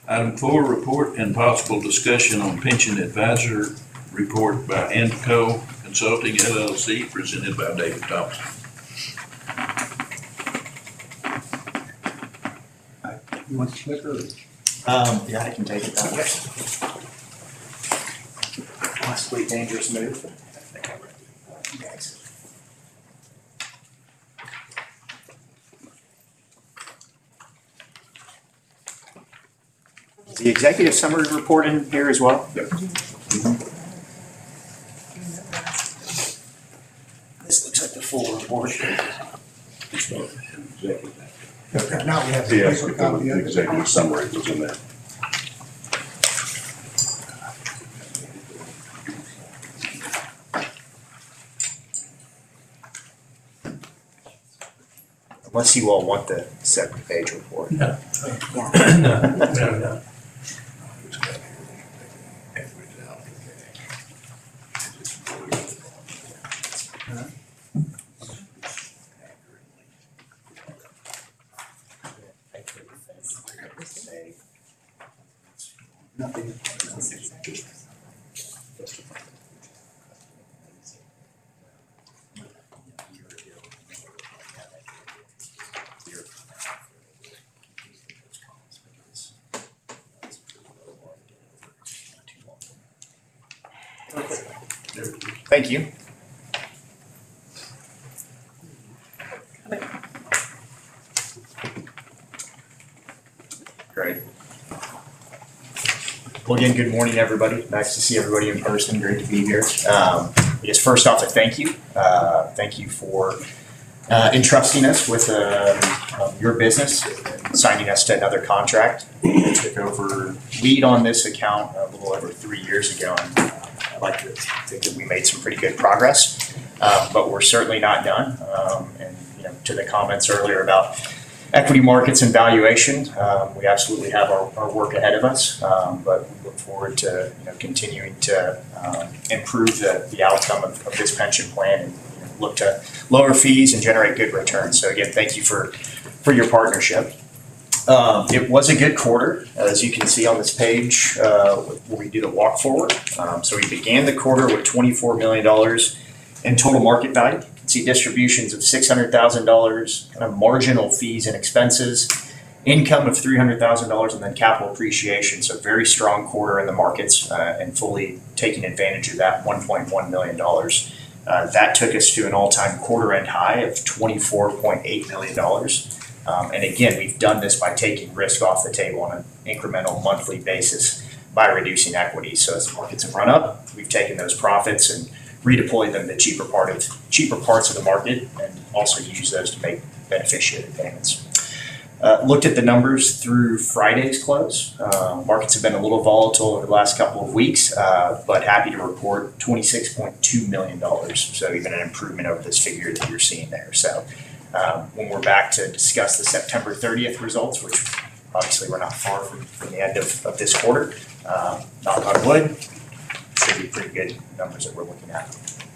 Item 4, report and possible discussion on pension advisor report by Antico Consulting LLC, presented by David Thompson. You want the clicker? Yeah, I can take it that way. Possibly dangerous move. Thanks. Is the executive summary report in here as well? Yep. This looks like the full report. Now we have Yes, the paper because copy the of it. executive summary was in there. Unless you all want the 70-page report. No. Nothing. Thank you. Great. Well, again, good morning, everybody. Nice to see everybody in person. Great to be here. I guess first off, a thank you. Thank you for entrusting us with your business, signing us to another contract. We took over lead on this account a little over 3 years ago, and I'd like to think that we made some pretty good progress, but we're certainly not done. And to the comments earlier about equity markets and valuation, we absolutely have our work ahead of us, but we look forward to continuing to improve the outcome of this pension plan and look to lower fees and generate good returns. So again, thank you for your partnership. It was a good quarter, as you can see on this page where we do the walk forward. So we began the quarter with $24 million in total market value. You can see distributions of $600,000, kind of marginal fees and expenses, income of $300,000, and then capital appreciation. So very strong quarter in the markets and fully taking advantage of that $1.1 million. That took us to an all-time quarter-end high of $24.8 million. And again, we've done this by taking risk off the table on an incremental monthly basis by reducing equity. So as the markets have run up, we've taken those profits and redeployed them to cheaper parts of the market, and also use those to make beneficiary payments. Looked at the numbers through Friday's close. Markets have been a little volatile over the last couple of weeks, but happy to report $26.2 million. So even an improvement over this figure that you're seeing there. So when we're back to discuss the September 30th results, which obviously we're not far from the end of this quarter, knock on wood, should be pretty good numbers that we're looking at.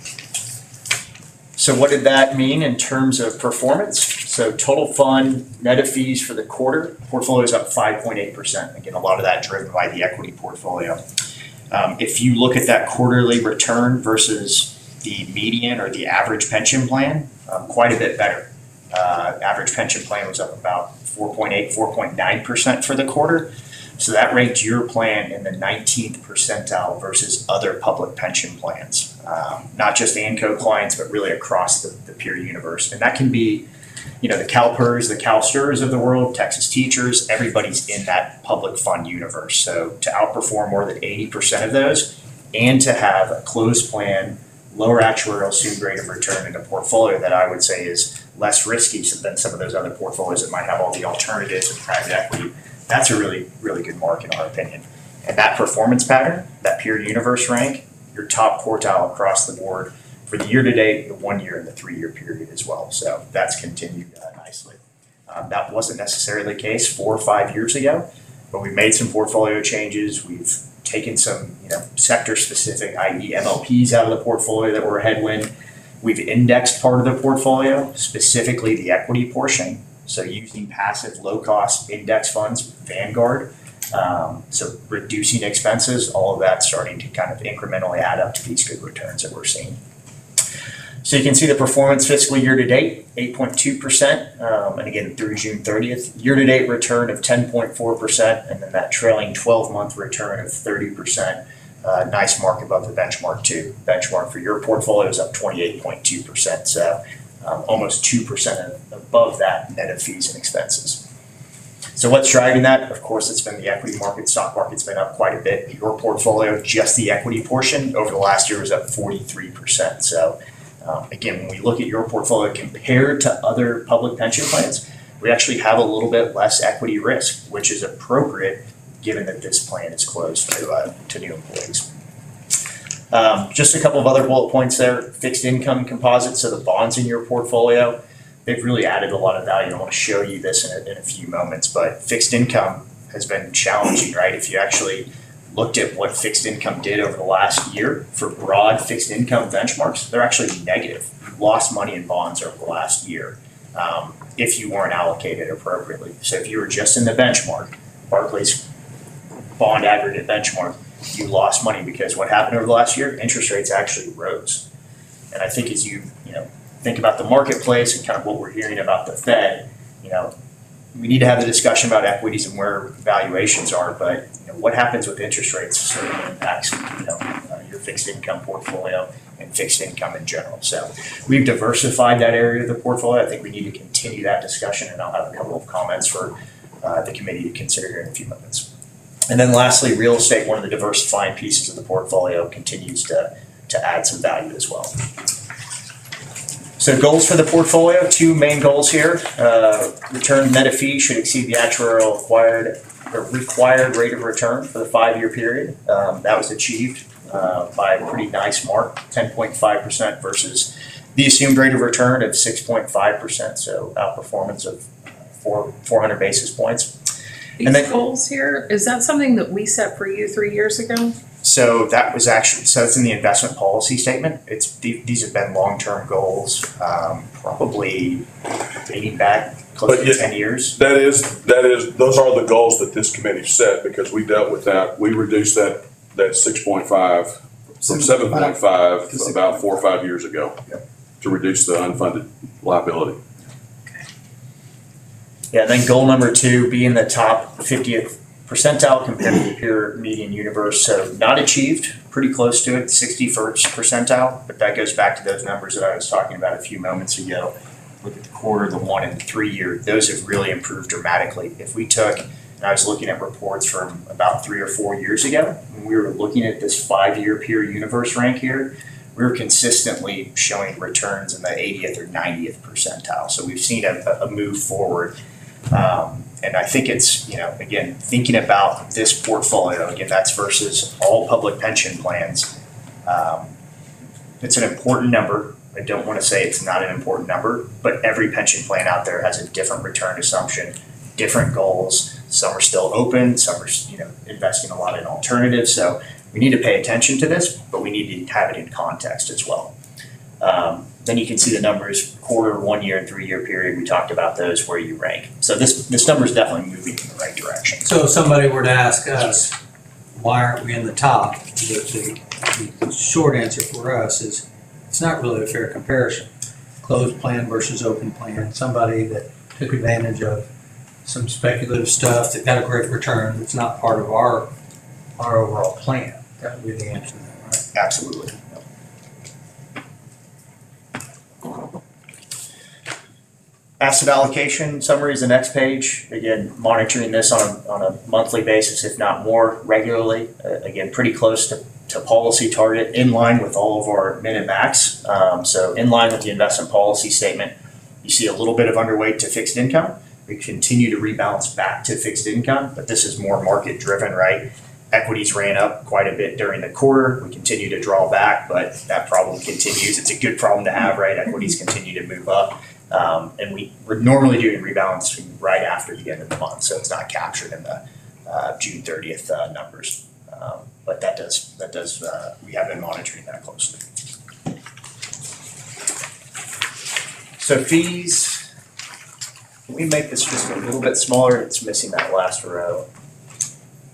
So what did that mean in terms of performance? So total fund net of fees for the quarter, portfolio is up 5.8%. Again, a lot of that driven by the equity portfolio. If you look at that quarterly return versus the median or the average pension plan, quite a bit better. Average pension plan was up about 4.8, 4.9% for the quarter. So that ranked your plan in the 19th percentile versus other public pension plans. Not just ANCO clients, but really across the peer universe. And that can be, the CalPERS, the CalSTRS of the world, Texas Teachers, everybody's in that public fund universe. So to outperform more than 80% of those and to have a closed plan, lower actuarial assumed rate of return in a portfolio that I would say is less risky than some of those other portfolios that might have all the alternatives and private equity, that's a really, really good mark in our opinion. And that performance pattern, that peer universe rank, your top quartile across the board for the year to date, the 1 year and the 3 year period as well. So that's continued nicely. That wasn't necessarily the case 4 or 5 years ago, but we've made some portfolio changes. We've taken some, sector specific, i.e. MLPs out of the portfolio that were a headwind. We've indexed part of the portfolio, specifically the equity portion. So using passive low cost index funds, Vanguard, So reducing expenses, all of that starting to kind of incrementally add up to these good returns that we're seeing. So you can see the performance fiscal year to date, 8.2%, and again through June 30th. Year to date return of 10.4%, and then that trailing 12-month return of 30%. Nice mark above the benchmark too. Benchmark for your portfolio is up 28.2%, so almost 2% above that net of fees and expenses. So what's driving that? Of course, it's been the equity market. Stock market's been up quite a bit. Your portfolio, just the equity portion, over the last year was up 43%. So again, when we look at your portfolio compared to other public pension plans, we actually have a little bit less equity risk, which is appropriate given that this plan is closed to new employees. Just a couple of other bullet points there. Fixed income composites, so the bonds in your portfolio, they've really added a lot of value. I want to show you this in a few moments, but fixed income has been challenging, right? If you actually looked at what fixed income did over the last year for broad fixed income benchmarks, they're actually negative. You lost money in bonds over the last year if you weren't allocated appropriately. So if you were just in the benchmark, Barclays bond aggregate benchmark, you lost money because what happened over the last year, interest rates actually rose. And I think as you think about the marketplace and kind of what we're hearing about the Fed, we need to have the discussion about equities and where valuations are, but what happens with interest rates certainly impacts your fixed income portfolio and fixed income in general. So we've diversified that area of the portfolio. I think we need to continue that discussion, and I'll have a couple of comments for the committee to consider here in a few moments. And then lastly, real estate, one of the diversifying pieces of the portfolio, continues to add some value as well. So goals for the portfolio, two main goals here. Return net of fee should exceed the actuarial required rate of return for the 5-year period. That was achieved by a pretty nice mark, 10.5% versus the assumed rate of return of 6.5%, so outperformance of 400 basis points. These goals here, is that something that we set for you 3 years ago? So that was actually, so it's in the investment policy statement. These have been long-term goals, probably dating back close to 10 years. That is, those are the goals that this committee set because we dealt with that. We reduced that 6.5 from 7.5 about 4 or 5 years ago to reduce the unfunded liability. Yeah, then goal number 2, be in the top 50th percentile compared to the peer median universe. So not achieved, pretty close to it, 61st percentile, but that goes back to those numbers that I was talking about a few moments ago. Look at the quarter, the 1 and 3 year, those have really improved dramatically. If we took, and I was looking at reports from about 3 or 4 years ago, when we were looking at this 5-year peer universe rank here, we were consistently showing returns in the 80th or 90th percentile. So we've seen a move forward. And I think it's, again, thinking about this portfolio, again, that's versus all public pension plans. It's an important number. I don't want to say it's not an important number, but every pension plan out there has a different return assumption, different goals. Some are still open, some are, investing a lot in alternatives. So we need to pay attention to this, but we need to have it in context as well. Then you can see the numbers, quarter, 1 year, and 3 year period. We talked about those where you rank. So this number is definitely moving in the right direction. So if somebody were to ask us, why aren't we in the top? The short answer for us is it's not really a fair comparison. Closed plan versus open plan. Somebody that took advantage of some speculative stuff that got a great return that's not part of our overall plan. That would be the answer to that, right? Absolutely. Asset allocation summary is the next page. Again, monitoring this on a monthly basis, if not more regularly. Again, pretty close to policy target, in line with all of our min and max. So in line with the investment policy statement, you see a little bit of underweight to fixed income. We continue to rebalance back to fixed income, but this is more market driven, right? Equities ran up quite a bit during the quarter. We continue to draw back, but that problem continues. It's a good problem to have, right? Equities continue to move up. And we're normally doing rebalancing right after the end of the month, so it's not captured in the June 30th numbers. But that does we have been monitoring that closely. So fees, can we make this just a little bit smaller? It's missing that last row.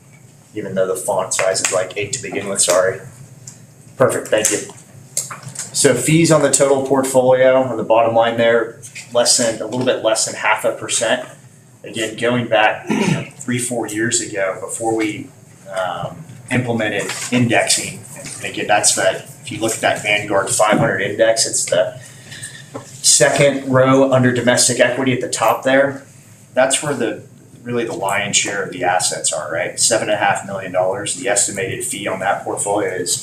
even though the font size is like 8 to begin with, sorry. Perfect, thank you. So fees on the total portfolio, on the bottom line there, a little bit less than 0.5%. Again, going back 3-4 years ago, before we implemented indexing, and again, that's that, if you look at that Vanguard 500 index, it's the second row under domestic equity at the top there. That's where really the lion's share of the assets are, right? $7.5 million. The estimated fee on that portfolio is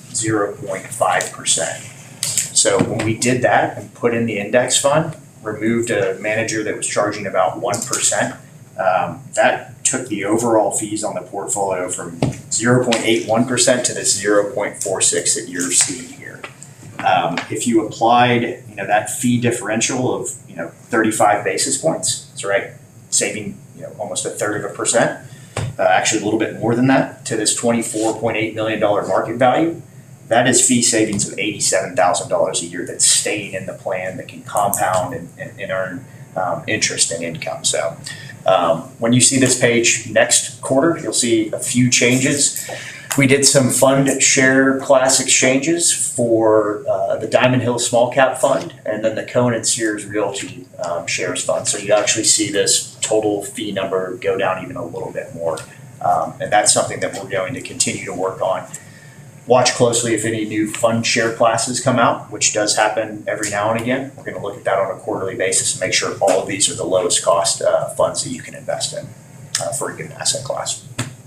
0.5%. So when we did that and put in the index fund, removed a manager that was charging about 1%, that took the overall fees on the portfolio from 0.81% to the 0.46 that you're seeing here. If you applied, that fee differential of, 35 basis points, that's right, saving, almost 1/3%, actually a little bit more than that, to this $24.8 million market value, that is fee savings of $87,000 a year that's staying in the plan, that can compound and earn interest and income. So when you see this page next quarter, you'll see a few changes. We did some fund share class exchanges for the Diamond Hill Small Cap Fund and then the Cohen and Sears Realty Shares Fund. So you actually see this total fee number go down even a little bit more. And that's something that we're going to continue to work on. Watch closely if any new fund share classes come out, which does happen every now and again. We're going to look at that on a quarterly basis and make sure all of these are the lowest cost funds that you can invest in for a given asset class.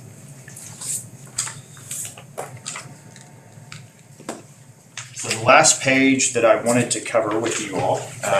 So the last page that I wanted to cover with you all,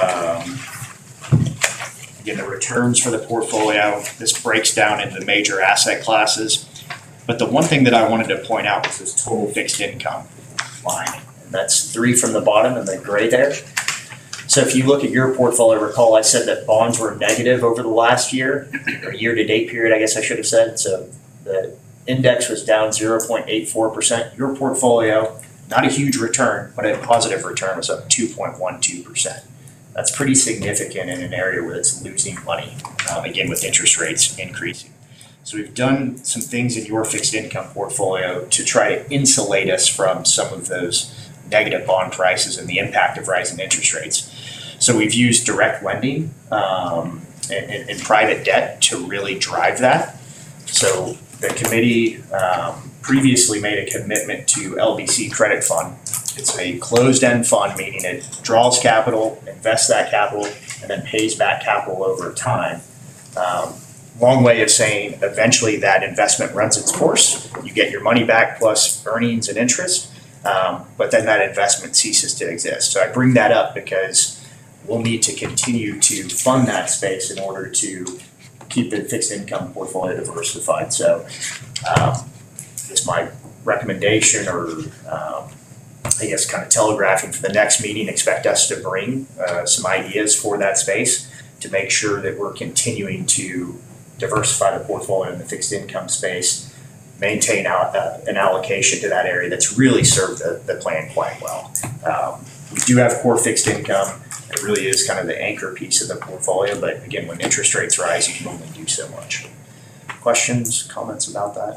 again, the returns for the portfolio. This breaks down into major asset classes. But the one thing that I wanted to point out was this total fixed income line. And that's 3 from the bottom and the gray there. So if you look at your portfolio, recall I said that bonds were negative over the last year, or year-to-date period, I guess I should have said. So the index was down 0.84%. Your portfolio, not a huge return, but a positive return, was up 2.12%. That's pretty significant in an area where it's losing money, again, with interest rates increasing. So we've done some things in your fixed income portfolio to try to insulate us from some of those negative bond prices and the impact of rising interest rates. So we've used direct lending and private debt to really drive that. So the committee previously made a commitment to LBC Credit Fund. It's a closed-end fund, meaning it draws capital, invests that capital, and then pays back capital over time. Long way of saying eventually that investment runs its course. You get your money back plus earnings and interest, but then that investment ceases to exist. So I bring that up because we'll need to continue to fund that space in order to keep the fixed income portfolio diversified. So just my recommendation, or I guess kind of telegraphing for the next meeting, expect us to bring some ideas for that space to make sure that we're continuing to diversify the portfolio in the fixed income space, maintain an allocation to that area that's really served the plan quite well. We do have core fixed income. It really is kind of the anchor piece of the portfolio, but again, when interest rates rise, you can only do so much. Questions, comments about that?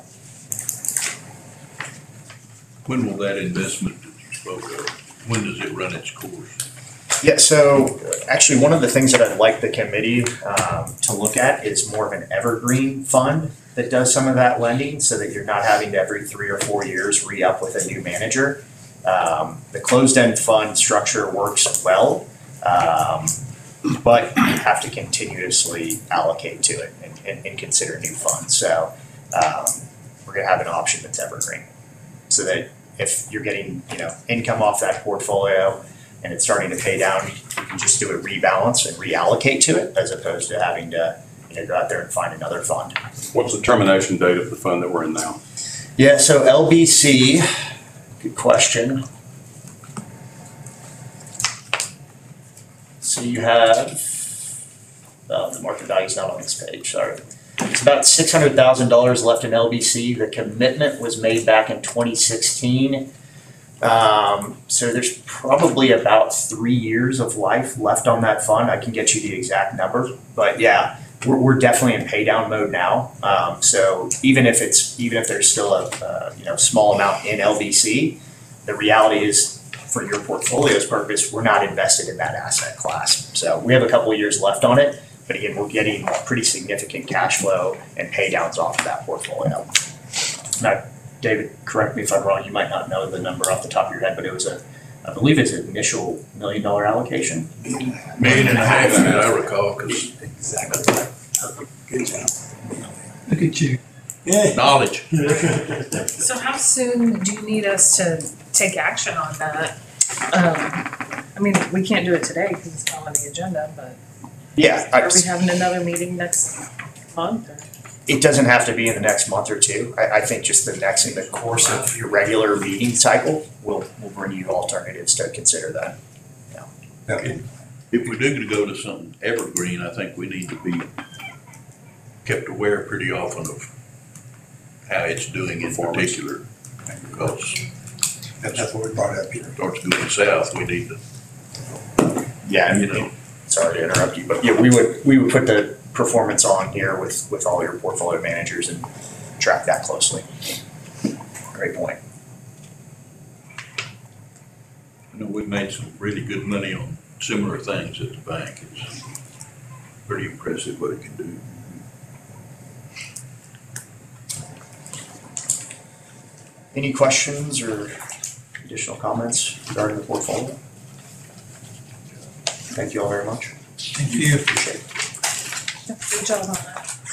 When will that investment that you spoke of, when does it run its course? Yeah, so actually one of the things that I'd like the committee to look at is more of an evergreen fund that does some of that lending, so that you're not having to every 3 or 4 years re-up with a new manager. The closed-end fund structure works well, but you have to continuously allocate to it and consider new funds. So we're going to have an option that's evergreen, so that if you're getting income off that portfolio and it's starting to pay down, you can just do a rebalance and reallocate to it, as opposed to having to go out there and find another fund. What's the termination date of the fund that we're in now? Yeah, so LBC, good question. So you have, the market value's not on this page, sorry. It's about $600,000 left in LBC. The commitment was made back in 2016. So there's probably about 3 years of life left on that fund. I can get you the exact number, but yeah, we're definitely in pay down mode now. So even if there's still a small amount in LVC, the reality is for your portfolio's purpose, we're not invested in that asset class. So we have a couple of years left on it, but again, we're getting pretty significant cash flow and pay downs off of that portfolio. Now, David, correct me if I'm wrong, you might not know the number off the top of your head, but it was I believe it's an initial $1 million allocation. $1.5 million, I recall, because Exactly. Good job. Look at you. Yeah. knowledge. So how soon do you need us to take action on that? I mean, we can't do it today because it's not on the agenda, but Yeah, are we having another meeting next month? Or? it doesn't have to be in the next month or two. I think just in the course of your regular meeting cycle, we'll bring you alternatives to consider that. If we do go to something evergreen, I think we need to be kept aware pretty often of how it's doing in particular. Because That's what we brought up here. it starts going south, we need to, Yeah, you know, sorry to interrupt you, but yeah, we would put the performance on here with all your portfolio managers and track that closely. Great point. I know we've made some really good money on similar things at the bank. It's pretty impressive what it can do. Any questions or additional comments regarding the portfolio? Thank you all very much. Thank you. Appreciate it. Good job on that.